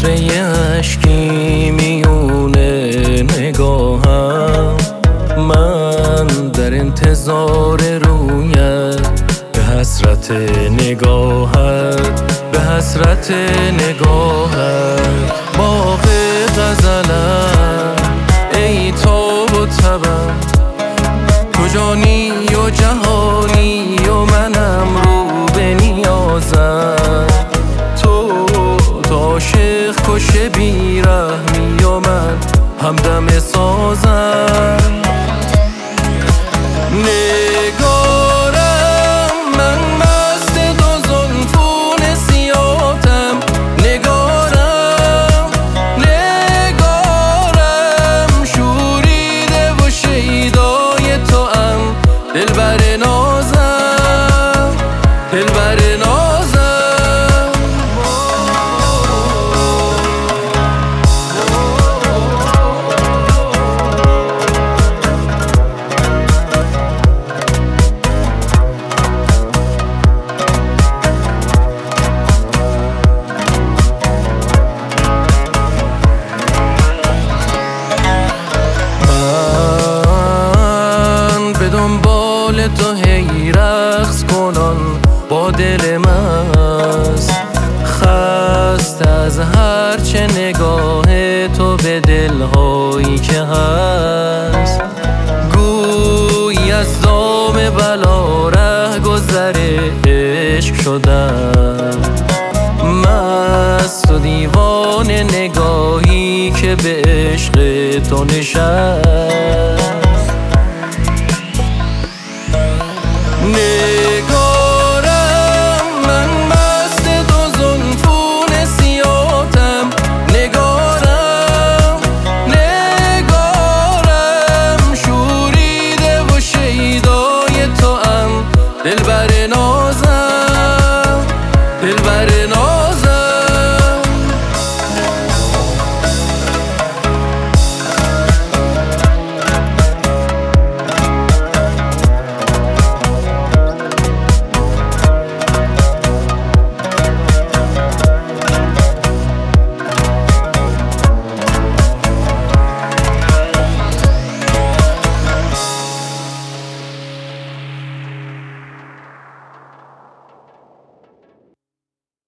قطره اشکی میونه نگاهم، من در انتظار رویت، به حسرت نگاهت، به حسرت نگاهت. باغ غزلم ای تاب و تبم، کجانی و جهانی و منم رو به نیازم. تو عاشق کشه بیرحمی و من همدم سازم. نگارم من مست دو زلفون سیاتم، نگارم شوریده و شیدای توام، دلبر نازم، دلبر نازم. دنبال تو هی رقص کنان با دل مست، خست از هرچه نگاه تو به دلهایی که هست. گویی از دام بلا ره گذر عشق شدم، مست و دیوانه نگاهی که به عشق تو نشست.